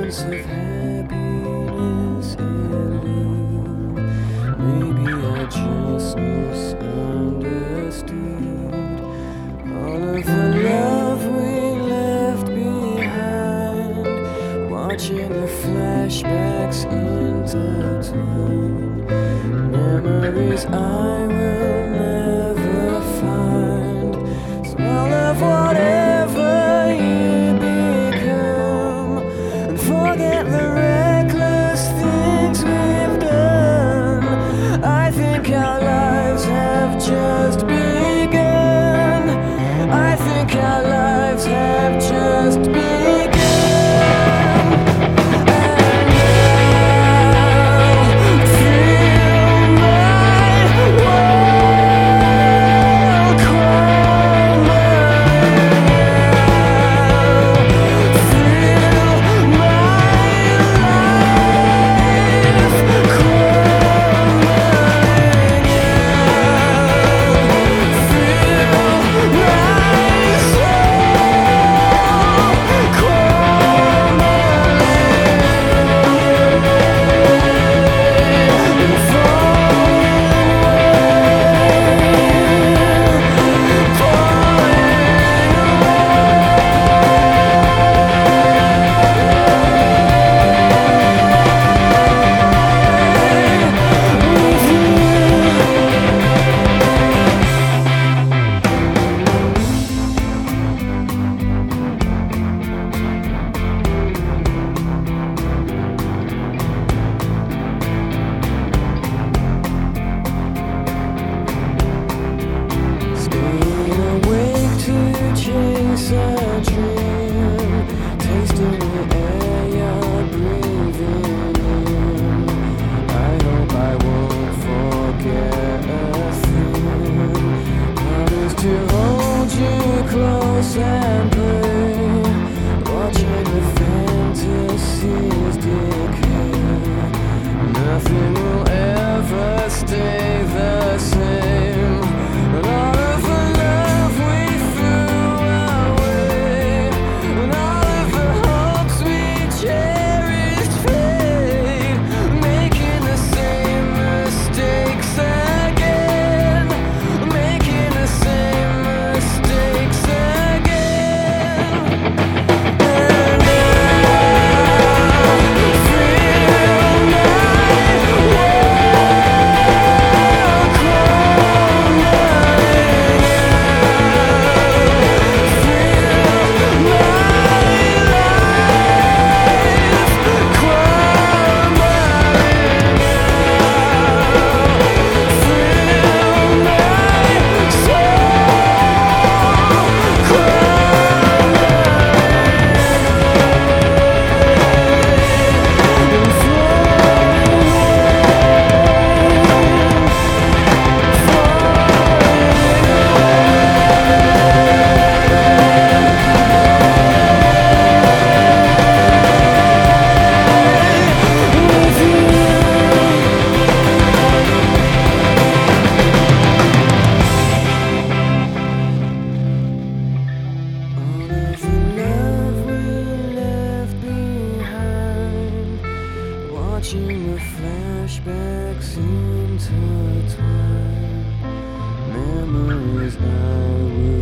sense of happiness elude. Maybe I just misunderstood all of the love we left behind, watching the flashbacks intertwine, memories I will never find. Smell of whatever you become, and forget the reckless things we've done. I think our lives have just begun. I think our lives have just begun. Chase a dream, tasting the air you're breathing in. I hope I won't forget a thing. Promise to hold you close and play, watching the fantasies decay. Nothing will ever stay the same. And all of the love we threw away, and all of the hopes we cherished fade, making the same mistakes again, making the same mistakes again. And I feel my world watching the flashbacks intertwine, memories I will